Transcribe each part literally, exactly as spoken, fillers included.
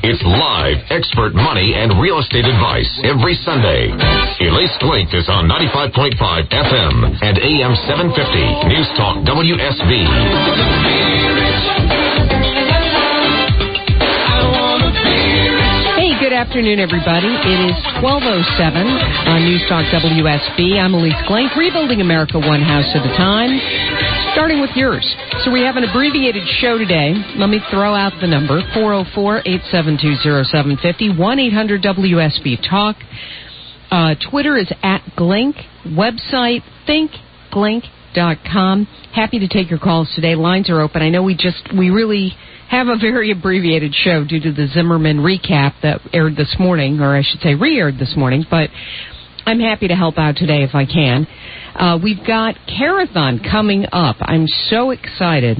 It's live, expert money and real estate advice every Sunday. Elise Glink is on ninety-five point five F M and A M seven fifty. News Talk W S B. Hey, good afternoon, everybody. It is twelve oh seven on News Talk W S B. I'm Elise Glink, rebuilding America one house at a time, starting with yours. So we have an abbreviated show today. Let me throw out the number, four oh four, eight seven two, oh seven five oh, one eight hundred W S B Talk. Uh, Twitter is at Glink. Website, think glink dot com. Happy to take your calls today. Lines are open. I know we just, we really have a very abbreviated show due to the Zimmerman recap that aired this morning, or I should say re-aired this morning, but I'm happy to help out today if I can. Uh, we've got Carathon coming up. I'm so excited.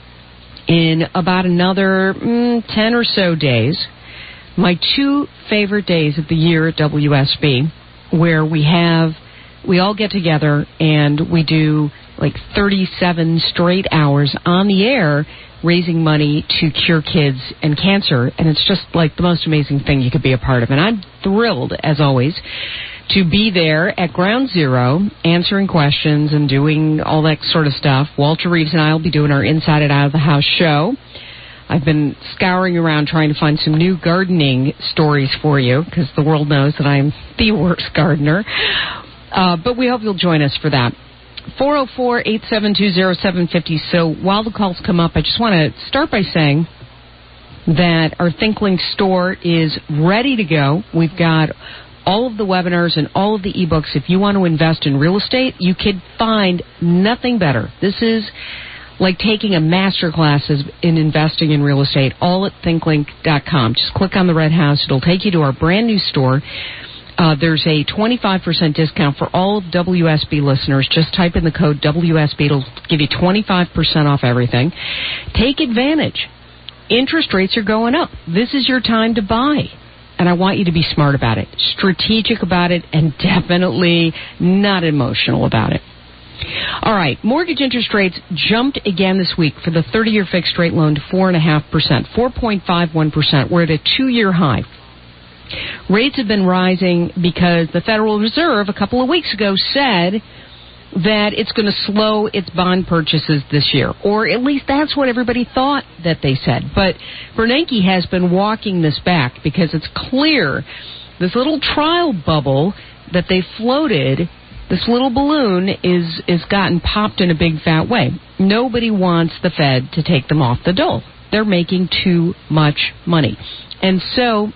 In about another mm, ten or so days, my two favorite days of the year at W S B, where we have, we all get together and we do like thirty-seven straight hours on the air raising money to cure kids and cancer, and it's just like the most amazing thing you could be a part of. And I'm thrilled, as always, to be there at Ground Zero, answering questions and doing all that sort of stuff. Walter Reeves and I will be doing our Inside It Out of the House show. I've been scouring around trying to find some new gardening stories for you, because the world knows that I'm the worst gardener. Uh, but we hope you'll join us for that. four oh four, eight seven two, oh seven five oh. So while the calls come up, I just want to start by saying that our ThinkLink store is ready to go. We've got all of the webinars and all of the ebooks. If you want to invest in real estate, you could find nothing better. This is like taking a master class in investing in real estate, all at think link dot com. Just click on the red house. It'll take you to our brand new store. Uh, there's a twenty-five percent discount for all of W S B listeners. Just type in the code W S B. It'll give you twenty-five percent off everything. Take advantage. Interest rates are going up. This is your time to buy. And I want you to be smart about it, strategic about it, and definitely not emotional about it. All right, mortgage interest rates jumped again this week for the thirty-year fixed rate loan to four point five percent, four point five one percent. We're at a two-year high. Rates have been rising because the Federal Reserve a couple of weeks ago said that it's going to slow its bond purchases this year, or at least that's what everybody thought that they said. But Bernanke has been walking this back because it's clear this little trial bubble that they floated, this little balloon, is is gotten popped in a big fat way. Nobody wants the Fed to take them off the dole. They're making too much money. And so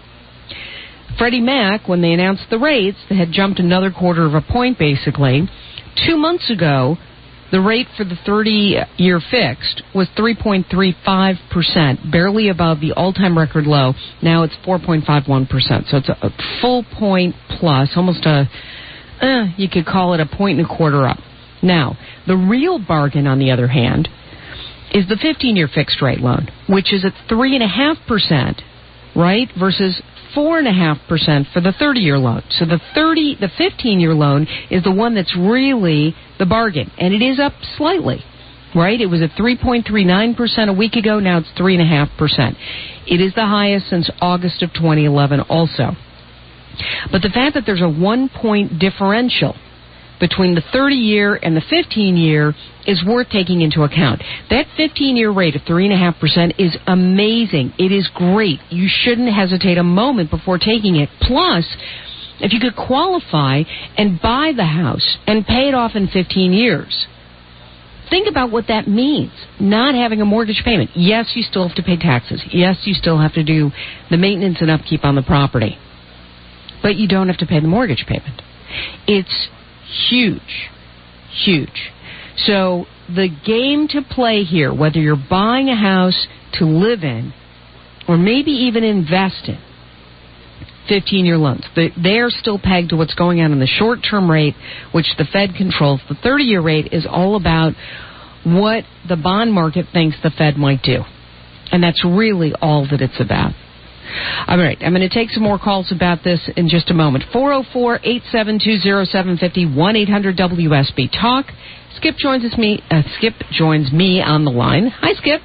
Freddie Mac, when they announced the rates, they had jumped another quarter of a point, basically. Two months ago, the rate for the thirty-year fixed was three point three five percent, barely above the all-time record low. Now it's four point five one percent, so it's a full point plus, almost a, eh, you could call it a point and a quarter up. Now, the real bargain, on the other hand, is the fifteen-year fixed rate loan, which is at three point five percent, right, versus four point five percent for the thirty-year loan. So the thirty, the fifteen-year loan is the one that's really the bargain, and it is up slightly, right? It was at three point three nine percent a week ago. Now it's three point five percent. It is the highest since August of twenty eleven also. But the fact that there's a one-point differential between the thirty-year and the fifteen-year is worth taking into account. That fifteen-year rate of three point five percent is amazing. It is great. You shouldn't hesitate a moment before taking it. Plus, if you could qualify and buy the house and pay it off in fifteen years, think about what that means, not having a mortgage payment. Yes, you still have to pay taxes. Yes, you still have to do the maintenance and upkeep on the property. But you don't have to pay the mortgage payment. It's huge, huge. So the game to play here, whether you're buying a house to live in or maybe even invest in, fifteen-year loans, they're still pegged to what's going on in the short-term rate, which the Fed controls. The thirty-year rate is all about what the bond market thinks the Fed might do. And that's really all that it's about. All right, I'm going to take some more calls about this in just a moment. four oh four, eight seven two, oh seven five oh, one eight hundred W S B Talk. Skip joins us me. Uh, Skip joins me on the line. Hi, Skip.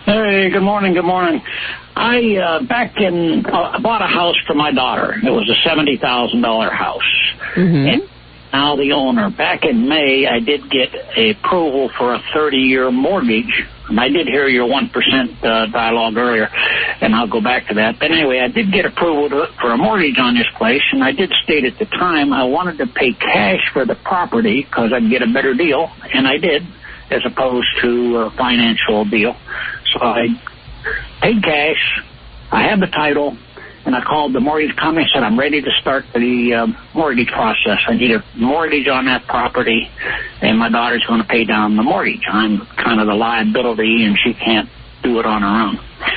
Hey, good morning, good morning. I, uh, back in, uh, I bought a house for my daughter. It was a seventy thousand dollars house. Mm-hmm. And now the owner. Back in May, I did get approval for a thirty-year mortgage. And I did hear your one percent uh, dialogue earlier, and I'll go back to that. But anyway, I did get approval to, for a mortgage on this place, and I did state at the time I wanted to pay cash for the property because I'd get a better deal, and I did, as opposed to a financial deal. So I paid cash, I had the title, and I called the mortgage company and said, I'm ready to start the uh, mortgage process. I need a mortgage on that property, and my daughter's going to pay down the mortgage. I'm kind of the liability, and she can't do it on her own.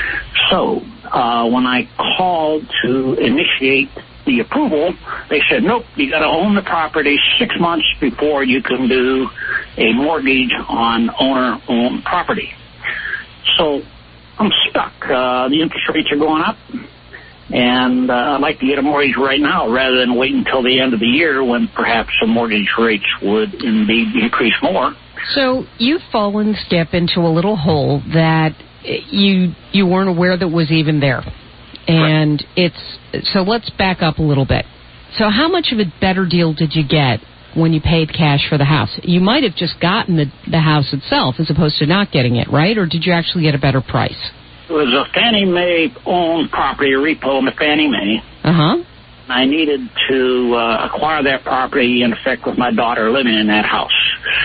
So uh, when I called to initiate the approval, they said, nope, you got to own the property six months before you can do a mortgage on owner-owned property. So I'm stuck. Uh, the interest rates are going up, and uh, I'd like to get a mortgage right now rather than wait until the end of the year when perhaps the mortgage rates would indeed increase more. So you've fallen, Skip, into a little hole that you you weren't aware that was even there. And right. it's so let's back up a little bit. So how much of a better deal did you get when you paid cash for the house? You might have just gotten the, the house itself as opposed to not getting it, right? Or did you actually get a better price? It was a Fannie Mae-owned property, a repo in the Fannie Mae. Uh-huh. I needed to uh, acquire that property, in effect, with my daughter living in that house.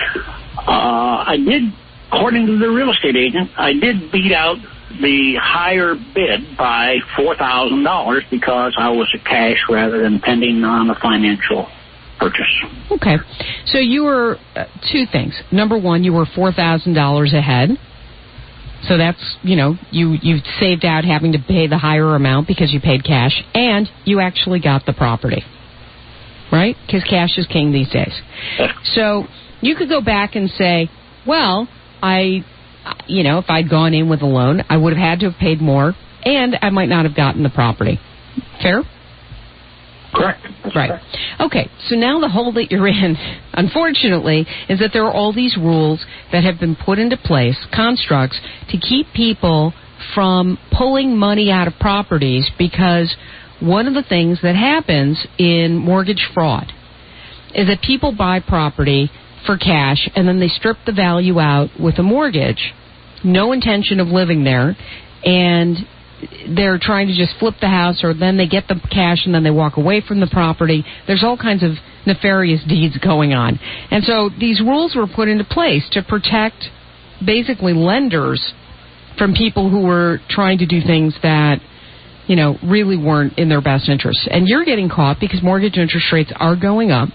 Uh, I did, according to the real estate agent, I did beat out the higher bid by four thousand dollars because I was a cash rather than pending on a financial purchase. Okay. So you were uh, two things. Number one, you were four thousand dollars ahead. So that's, you know, you, you saved out having to pay the higher amount because you paid cash, and you actually got the property, right? Because cash is king these days. So you could go back and say, well, I, you know, if I'd gone in with a loan, I would have had to have paid more, and I might not have gotten the property. Fair? Correct. That's right. Correct. Okay, so now the hole that you're in, unfortunately, is that there are all these rules that have been put into place, constructs, to keep people from pulling money out of properties, because one of the things that happens in mortgage fraud is that people buy property for cash and then they strip the value out with a mortgage, no intention of living there, and they're trying to just flip the house, or then they get the cash and then they walk away from the property. There's all kinds of nefarious deeds going on. And so these rules were put into place to protect basically lenders from people who were trying to do things that, you know, really weren't in their best interest. And you're getting caught because mortgage interest rates are going up,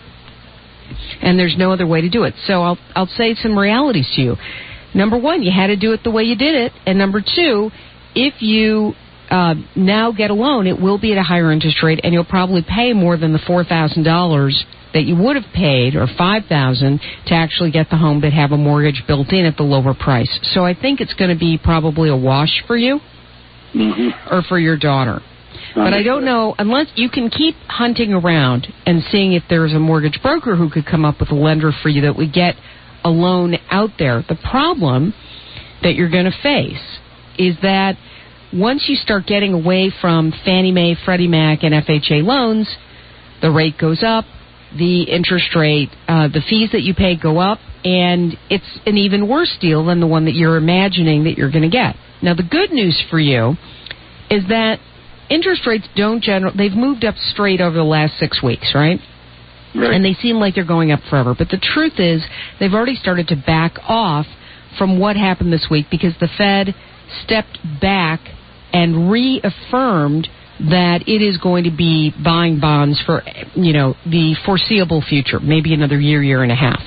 and there's no other way to do it. So I'll I'll say some realities to you. Number one, you had to do it the way you did it. And number two, if you uh, now get a loan, it will be at a higher interest rate, and you'll probably pay more than the four thousand dollars that you would have paid, or five thousand dollars, to actually get the home but have a mortgage built in at the lower price. So I think it's going to be probably a wash for you, mm-hmm. or for your daughter. But I don't know, unless you can keep hunting around and seeing if there's a mortgage broker who could come up with a lender for you that would get a loan out there. The problem that you're going to face is that once you start getting away from Fannie Mae, Freddie Mac, and F H A loans, the rate goes up, the interest rate, uh, the fees that you pay go up, and it's an even worse deal than the one that you're imagining that you're going to get. Now, the good news for you is that interest rates don't generally, they've moved up straight over the last six weeks, right? Right. And they seem like they're going up forever. But the truth is, they've already started to back off from what happened this week, because the Fed stepped back and reaffirmed that it is going to be buying bonds for, you know, the foreseeable future, maybe another year, year and a half.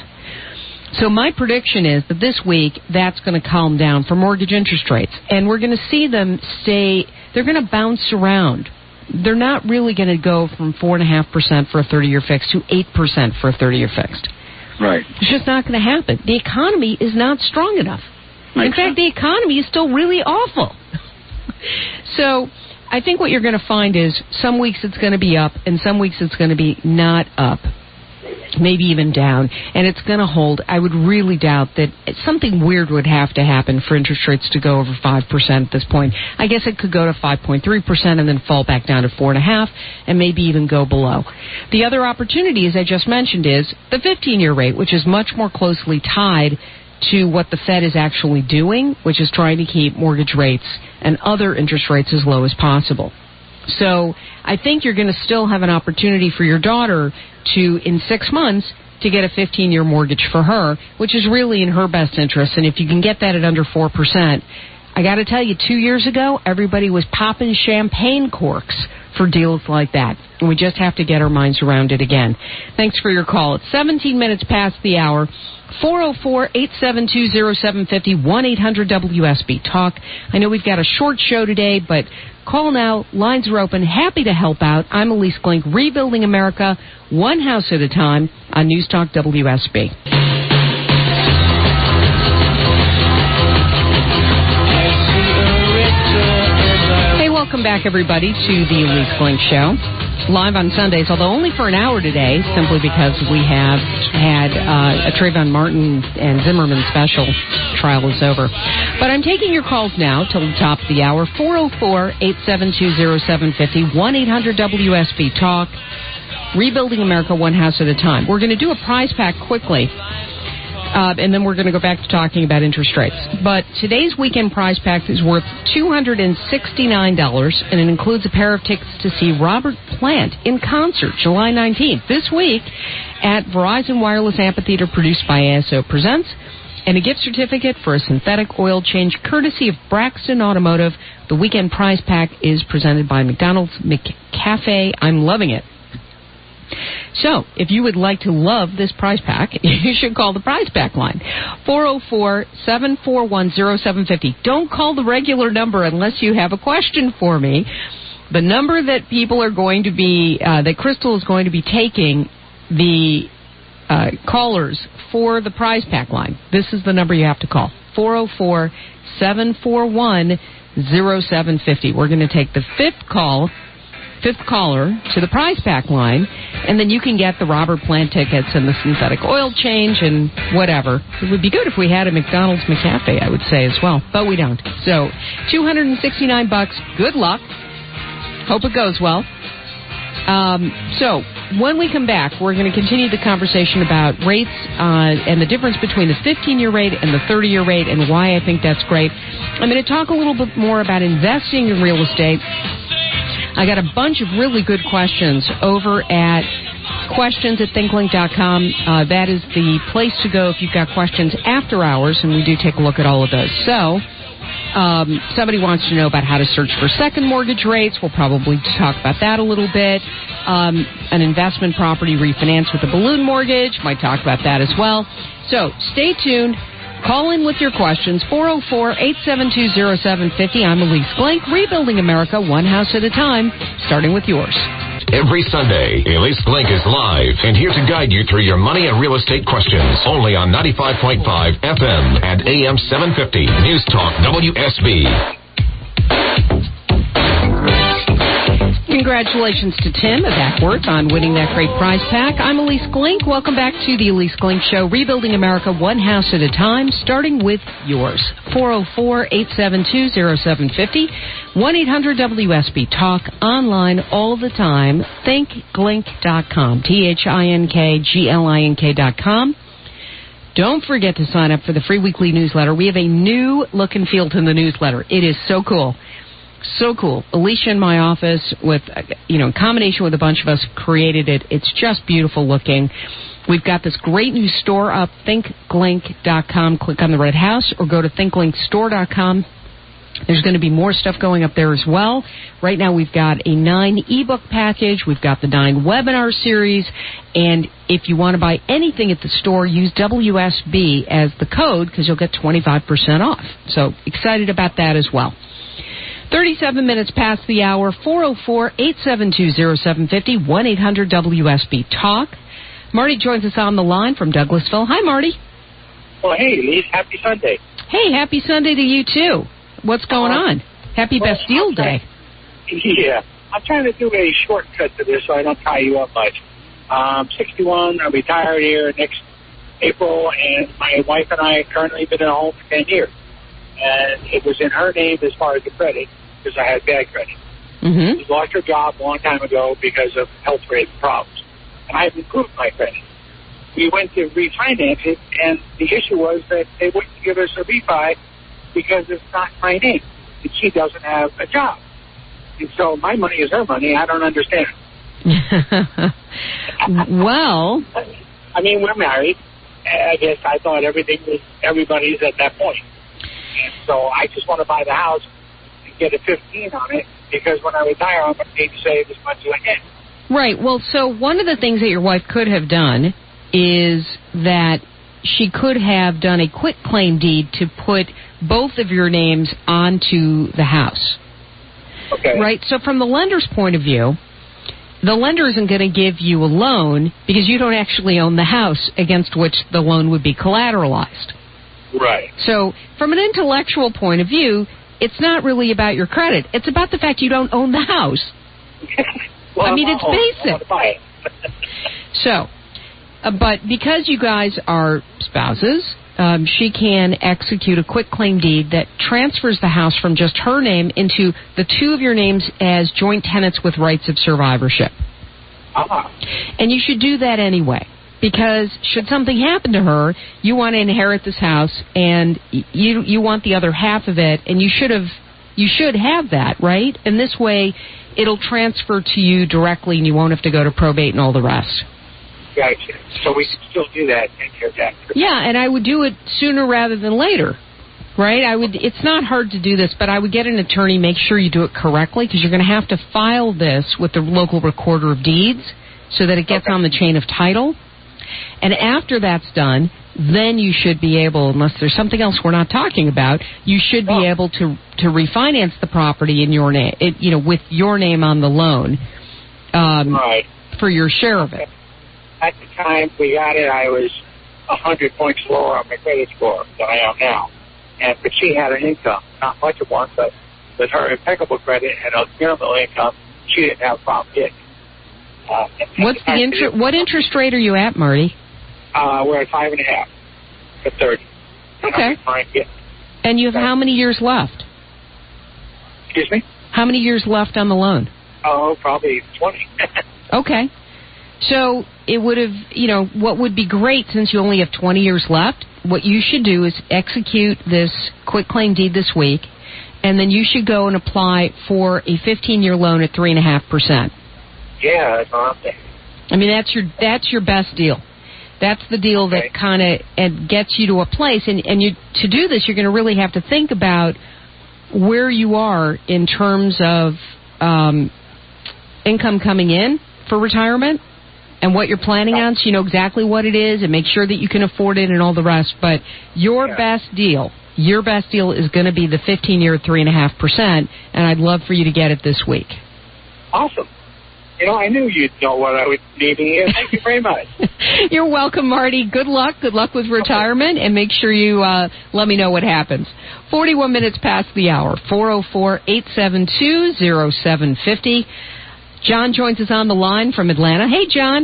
So my prediction is that this week, that's going to calm down for mortgage interest rates. And we're going to see them stay, they're going to bounce around. They're not really going to go from four point five percent for a thirty-year fixed to eight percent for a thirty-year fixed. Right. It's just not going to happen. The economy is not strong enough. Makes In fact, sense. the economy is still really awful. So I think what you're going to find is some weeks it's going to be up and some weeks it's going to be not up. maybe even down, and it's going to hold. I would really doubt that something weird would have to happen for interest rates to go over five percent at this point. I guess it could go to five point three percent and then fall back down to four point five percent and maybe even go below. The other opportunity, as I just mentioned, is the fifteen-year rate, which is much more closely tied to what the Fed is actually doing, which is trying to keep mortgage rates and other interest rates as low as possible. So I think you're going to still have an opportunity for your daughter to, in six months, to get a fifteen-year mortgage for her, which is really in her best interest. And if you can get that at under four percent, I got to tell you, two years ago, everybody was popping champagne corks for deals like that. And we just have to get our minds around it again. Thanks for your call. It's seventeen minutes past the hour. four oh four, eight seven two, oh seven five oh, one eight hundred W S B Talk. I know we've got a short show today, but call now. Lines are open. Happy to help out. I'm Elise Glink, rebuilding America one house at a time on News Talk W S B. Hey, welcome back, everybody, to the Elise Glink Show. Live on Sundays, although only for an hour today, simply because we have had uh, a Trayvon Martin and Zimmerman special. Trial is over. But I'm taking your calls now till the top of the hour. four oh four, eight seven two, oh seven five oh, one eight hundred W S B Talk. Rebuilding America one house at a time. We're going to do a prize pack quickly. Uh, and then we're going to go back to talking about interest rates. But today's weekend prize pack is worth two hundred sixty-nine dollars, and it includes a pair of tickets to see Robert Plant in concert July nineteenth this week at Verizon Wireless Amphitheater, produced by A S O Presents, and a gift certificate for a synthetic oil change courtesy of Braxton Automotive. The weekend prize pack is presented by McDonald's McCafe. I'm loving it. So, if you would like to love this prize pack, you should call the prize pack line, four oh four, seven four one, oh seven five oh. Don't call the regular number unless you have a question for me. The number that people are going to be, uh, that Crystal is going to be taking the uh, callers for the prize pack line. This is the number you have to call, four oh four, seven four one, oh seven five oh. We're going to take the fifth call. Fifth caller to the prize pack line, and then you can get the Robert Plant tickets and the synthetic oil change and whatever. It would be good if we had a McDonald's McCafe, I would say, as well, but we don't. So, two hundred sixty-nine bucks. Good luck. Hope it goes well. Um, so, when we come back, we're going to continue the conversation about rates uh, and the difference between the fifteen-year rate and the thirty-year rate and why I think that's great. I'm going to talk a little bit more about investing in real estate. I got a bunch of really good questions over at questions at thinklink dot com. Uh, that is the place to go if you've got questions after hours, and we do take a look at all of those. So, um, somebody wants to know about how to search for second mortgage rates. We'll probably talk about that a little bit. Um, an investment property refinance with a balloon mortgage. Might talk about that as well. So, stay tuned. Call in with your questions, four oh four, eight seven two, oh seven five oh. I'm Elise Glink, rebuilding America one house at a time, starting with yours. Every Sunday, Elise Glink is live and here to guide you through your money and real estate questions. Only on ninety-five point five F M and A M seven fifty. News Talk W S B. Congratulations to Tim of Ackworth on winning that great prize pack. I'm Elise Glink. Welcome back to the Elise Glink Show, rebuilding America one house at a time, starting with yours. four oh four, eight seven two, oh seven five oh, one eight hundred W S B Talk, online all the time, think glink dot com, T H I N K G L I N K dot com. Don't forget to sign up for the free weekly newsletter. We have a new look and feel to the newsletter. It is so cool. So cool. Alicia in my office, with, you know, in combination with a bunch of us, created it. It's just beautiful looking. We've got this great new store up, think glink dot com. Click on the red house or go to think glink store dot com. There's going to be more stuff going up there as well. Right now we've got a nine ebook package. We've got the nine webinar series. And if you want to buy anything at the store, use W S B as the code because you'll get twenty-five percent off. So excited about that as well. thirty-seven minutes past the hour, four oh four, eight seven two, oh seven five oh, one eight hundred W S B Talk. Marty joins us on the line from Douglasville. Hi, Marty. Well, hey, Elise. Happy Sunday. Hey, happy Sunday to you, too. What's going uh, on? Happy well, Bastille Day. Yeah. I'm trying to do a shortcut to this so I don't tie you up much. I'm sixty-one. I'm retired here next April, and my wife and I currently been in a home for ten years. And it was in her name as far as the credit, because I had bad credit. Mm-hmm. She lost her job a long time ago because of health-related problems. And I've improved my credit. We went to refinance it, and the issue was that they wouldn't give us a refi because it's not my name, and she doesn't have a job. And so my money is her money. I don't understand. Well, I mean, we're married. I guess I thought everything was everybody's at that point. And so I just want to buy the house and get a fifteen on it, because when I retire, I'm going to need to save as much as I can. Right. Well, so one of the things that your wife could have done is that she could have done a quit claim deed to put both of your names onto the house. Okay. Right? So from the lender's point of view, the lender isn't going to give you a loan because you don't actually own the house against which the loan would be collateralized. Right. So from an intellectual point of view, it's not really about your credit. It's about the fact you don't own the house. Well, I mean, I'm it's home. basic. I want to buy it. So, uh, but because you guys are spouses, um, she can execute a quitclaim deed that transfers the house from just her name into the two of your names as joint tenants with rights of survivorship. Uh-huh. And you should do that anyway, because should something happen to her, you want to inherit this house, and you you want the other half of it, and you should have you should have that, right? And this way, it'll transfer to you directly, and you won't have to go to probate and all the rest. Gotcha. So we can still do that, take care of that. Yeah, and I would do it sooner rather than later, right? I would. It's not hard to do this, but I would get an attorney, make sure you do it correctly, because you're going to have to file this with the local recorder of deeds so that it gets Okay. on the chain of title. And after that's done, then you should be able, unless there's something else we're not talking about, you should be Oh. able to to refinance the property in your name, it, you know, with your name on the loan, um, Right. for your share of it. At the time we got it, I was one hundred points lower on my credit score than I am now. And but she had an income, not much of one, but with her impeccable credit and a minimal income, she didn't have a problem getting. Uh, What's the inter- What interest rate are you at, Marty? Uh, we're at five and a half to thirty. Okay. Fine, yeah. And you have how many years left? Excuse me? How many years left on the loan? Oh, probably twenty. Okay. So it would have, you know, what would be great, since you only have twenty years left, what you should do is execute this quitclaim deed this week, and then you should go and apply for a fifteen-year loan at three point five percent. Yeah, that's what I'm thinking. I mean, that's your that's your best deal. That's the deal that Okay. kind of gets you to a place. And, and you to do this, you're going to really have to think about where you are in terms of um, income coming in for retirement and what you're planning on, so you know exactly what it is and make sure that you can afford it and all the rest. But your Yeah. best deal, your best deal is going to be the fifteen-year three point five percent, and I'd love for you to get it this week. Awesome. You know, I knew you'd know what I would need here. Thank you very much. You're welcome, Marty. Good luck. Good luck with retirement, and make sure you uh, let me know what happens. forty-one minutes past the hour. four oh four, eight seven two, oh seven five oh. John joins us on the line from Atlanta. Hey, John.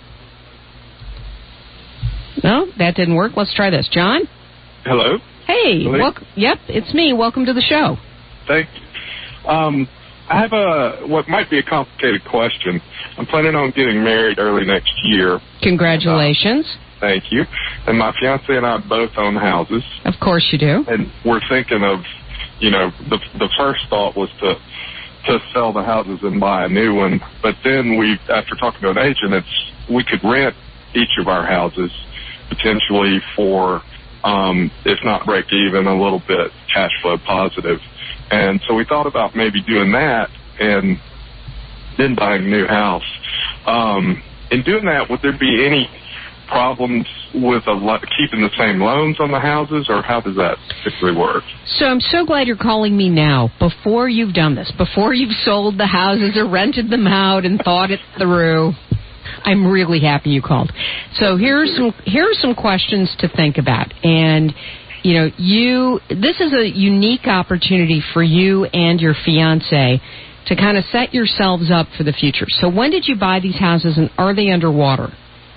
No, that didn't work. Let's try this. John? Hello. Hey. Hello. Welcome. Yep, it's me. Welcome to the show. Thank you. Um, I have a what might be a complicated question. I'm planning on getting married early next year. Congratulations. Uh, thank you. And my fiance and I both own houses, Of course you do. and we're thinking of, you know, the the first thought was to to sell the houses and buy a new one. But then we, after talking to an agent, it's we could rent each of our houses potentially for, um, if not break even, a little bit cash flow positive. And so we thought about maybe doing that and then buying a new house. Um, in doing that, would there be any problems with a lo- keeping the same loans on the houses, or how does that typically work? So I'm so glad you're calling me now, before you've done this, before you've sold the houses or rented them out and thought it through. I'm really happy you called. So here's some here are some questions to think about. And, you know, you this is a unique opportunity for you and your fiancé to kind of set yourselves up for the future. So when did you buy these houses, and are they underwater?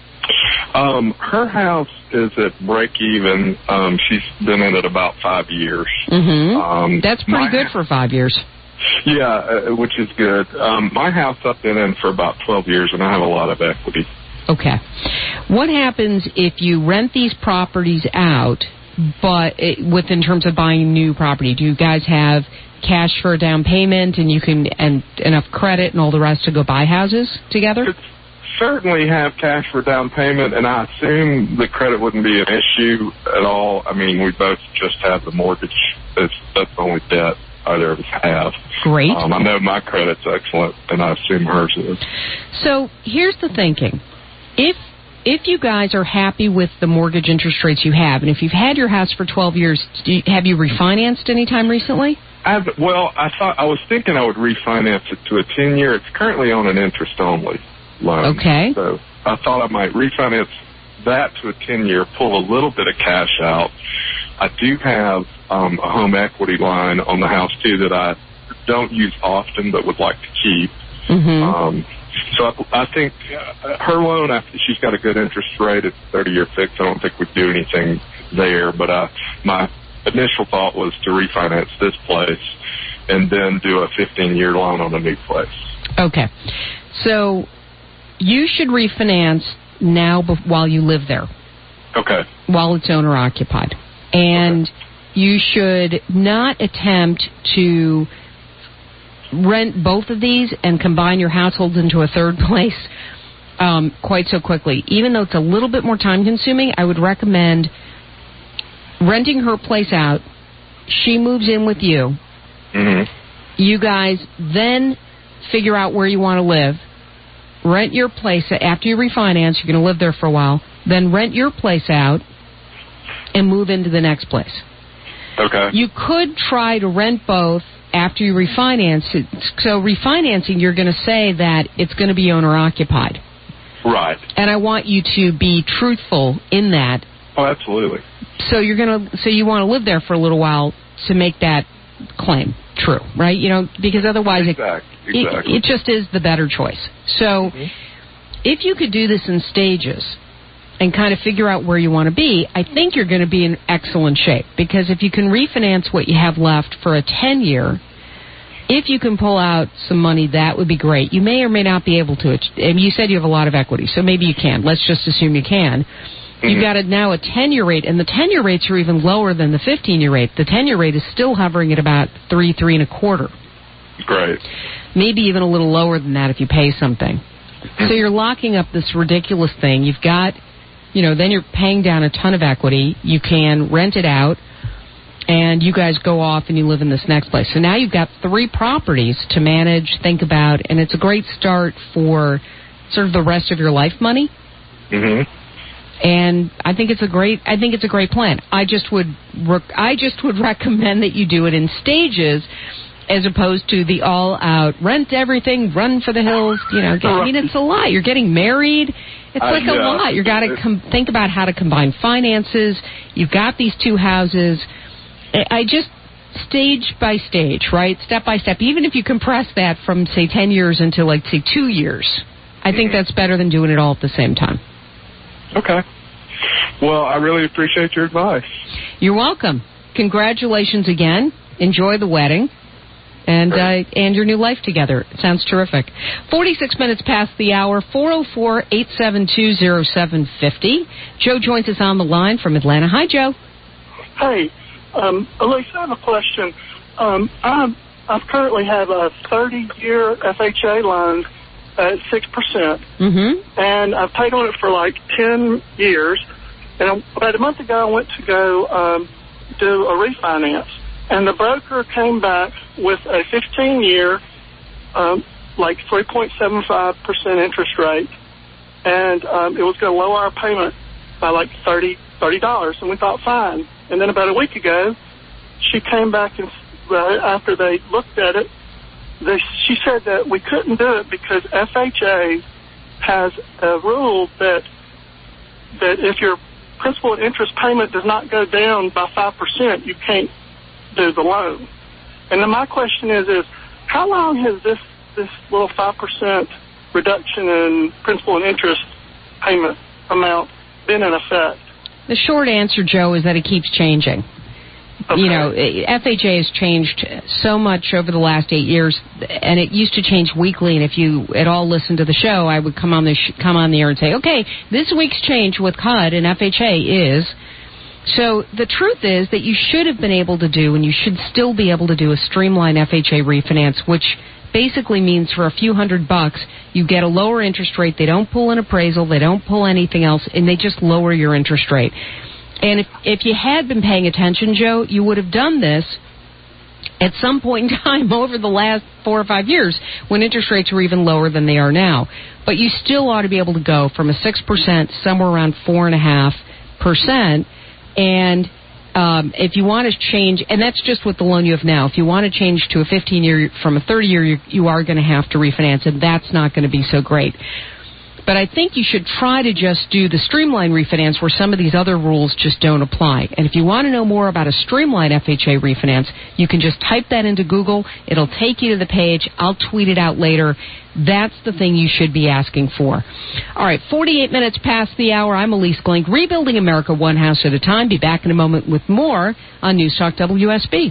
Um, her house is at break even. Um, she's been in it about five years. Mm-hmm. Um, That's pretty good for five years. Yeah, uh, which is good. Um, my house I've been in for about twelve years, and I have a lot of equity. Okay. What happens if you rent these properties out, but it, with in terms of buying new property? Do you guys have cash for a down payment, and you can and enough credit and all the rest to go buy houses together? Could certainly have cash for down payment, and I assume the credit wouldn't be an issue at all. I mean, we both just have the mortgage. It's, that's the only debt either of us have. Great. Um, I know my credit's excellent, and I assume hers is. So here's the thinking. If if you guys are happy with the mortgage interest rates you have, and if you've had your house for twelve years, do you, have you refinanced any time recently? I've, well, I thought I was thinking I would refinance it to a ten-year. It's currently on an interest-only loan. Okay. So I thought I might refinance that to a ten-year, pull a little bit of cash out. I do have um, a home equity line on the house, too, that I don't use often but would like to keep. Mm-hmm. Um, so I, I think uh, her loan, I, she's got a good interest rate. It's thirty-year fixed. I don't think we'd do anything there. But uh, my initial thought was to refinance this place and then do a fifteen-year loan on a new place. Okay. So you should refinance now be- while you live there. Okay. While it's owner-occupied. And okay. You should not attempt to rent both of these and combine your households into a third place um, quite so quickly. Even though it's a little bit more time-consuming, I would recommend renting her place out. She moves in with you. Mm-hmm. You guys then figure out where you want to live. Rent your place. After you refinance, you're going to live there for a while. Then rent your place out and move into the next place. Okay. You could try to rent both after you refinance it. So refinancing, you're going to say that it's going to be owner-occupied. Right. And I want you to be truthful in that. Oh, absolutely. So you're going to. So you want to live there for a little while to make that claim true, right? You know, because otherwise exactly. it, exactly. it it just is the better choice. So mm-hmm. if you could do this in stages and kind of figure out where you want to be, I think you're going to be in excellent shape. Because if you can refinance what you have left for a ten-year, if you can pull out some money, that would be great. You may or may not be able to. And you said you have a lot of equity, so maybe you can. Let's just assume you can. Mm-hmm. You've got a, now a ten-year rate, and the ten-year rates are even lower than the fifteen-year rate. The ten-year rate is still hovering at about three, three and a quarter. Great. Maybe even a little lower than that if you pay something. So you're locking up this ridiculous thing. You've got, you know, then you're paying down a ton of equity. You can rent it out, and you guys go off and you live in this next place. So now you've got three properties to manage, think about, and it's a great start for sort of the rest of your life money. Mm-hmm. And I think it's a great. I think it's a great plan. I just would. Rec- I just would recommend that you do it in stages, as opposed to the all-out rent everything, run for the hills. You know, I mean, it's a lot. You're getting married. It's like uh, yeah. a lot. You got to com- think about how to combine finances. You've got these two houses. I just stage by stage, right, step by step. Even if you compress that from say ten years into like say two years, I think that's better than doing it all at the same time. Okay. Well, I really appreciate your advice. You're welcome. Congratulations again. Enjoy the wedding and uh, and your new life together. It sounds terrific. forty-six minutes past the hour, four oh four, eight seven two, oh seven five oh. Joe joins us on the line from Atlanta. Hi, Joe. Hey, um, Elise, I have a question. Um, I I currently have a thirty-year F H A loan at six percent, mm-hmm. and I've paid on it for like ten years. And about a month ago, I went to go um, do a refinance, and the broker came back with a fifteen-year, um, like three point seven five percent interest rate, and um, it was going to lower our payment by like thirty dollars, and we thought fine. And then about a week ago, she came back, and uh, after they looked at it, They, she said that we couldn't do it because F H A has a rule that that if your principal and interest payment does not go down by five percent, you can't do the loan. And then my question is, is how long has this, this little five percent reduction in principal and interest payment amount been in effect? The short answer, Joe, is that it keeps changing. Okay. You know, F H A has changed so much over the last eight years, and it used to change weekly. And if you at all listened to the show, I would come on the sh- come on the air and say, "Okay, this week's change with C U D and F H A is." So the truth is that you should have been able to do, and you should still be able to do, a streamlined F H A refinance, which basically means for a few hundred bucks, you get a lower interest rate. They don't pull an appraisal. They don't pull anything else, and they just lower your interest rate. And if, if you had been paying attention, Joe, you would have done this at some point in time over the last four or five years when interest rates were even lower than they are now. But you still ought to be able to go from a six percent somewhere around four point five percent. And um, if you want to change, and that's just with the loan you have now, if you want to change to a fifteen-year from a thirty-year, you, you are going to have to refinance, and that's not going to be so great. But I think you should try to just do the streamline refinance where some of these other rules just don't apply. And if you want to know more about a streamline F H A refinance, you can just type that into Google. It'll take you to the page. I'll tweet it out later. That's the thing you should be asking for. All right, forty-eight minutes past the hour. I'm Elise Glink, rebuilding America one house at a time. Be back in a moment with more on News Talk W S B.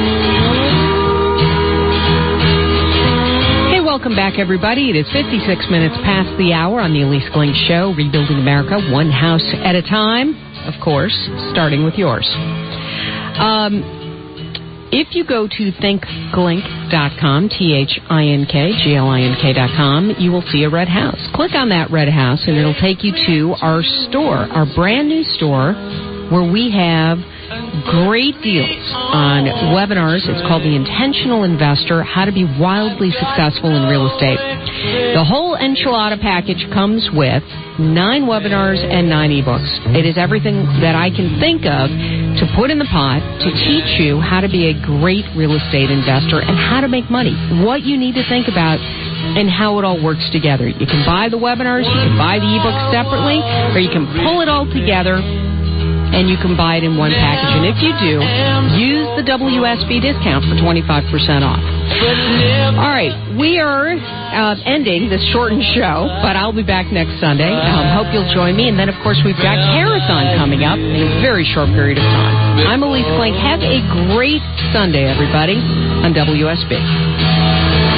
Welcome back, everybody. It is fifty-six minutes past the hour on the Elise Glink Show, rebuilding America one house at a time, of course, starting with yours. Um, if you go to think glink dot com, T H I N K, G L I N K dot com, you will see a red house. Click on that red house, and it'll take you to our store, our brand new store, where we have great deals on webinars. It's called The Intentional Investor, How to Be Wildly Successful in Real Estate. The whole enchilada package comes with nine webinars and nine ebooks. It is everything that I can think of to put in the pot to teach you how to be a great real estate investor and how to make money, what you need to think about, and how it all works together. You can buy the webinars, you can buy the ebooks separately, or you can pull it all together and you can buy it in one package. And if you do, use the W S B discount for twenty-five percent off. All right, we are uh, ending this shortened show, but I'll be back next Sunday. Um, hope you'll join me. And then, of course, we've got Carathon coming up in a very short period of time. I'm Elise Glink. Have a great Sunday, everybody, on W S B.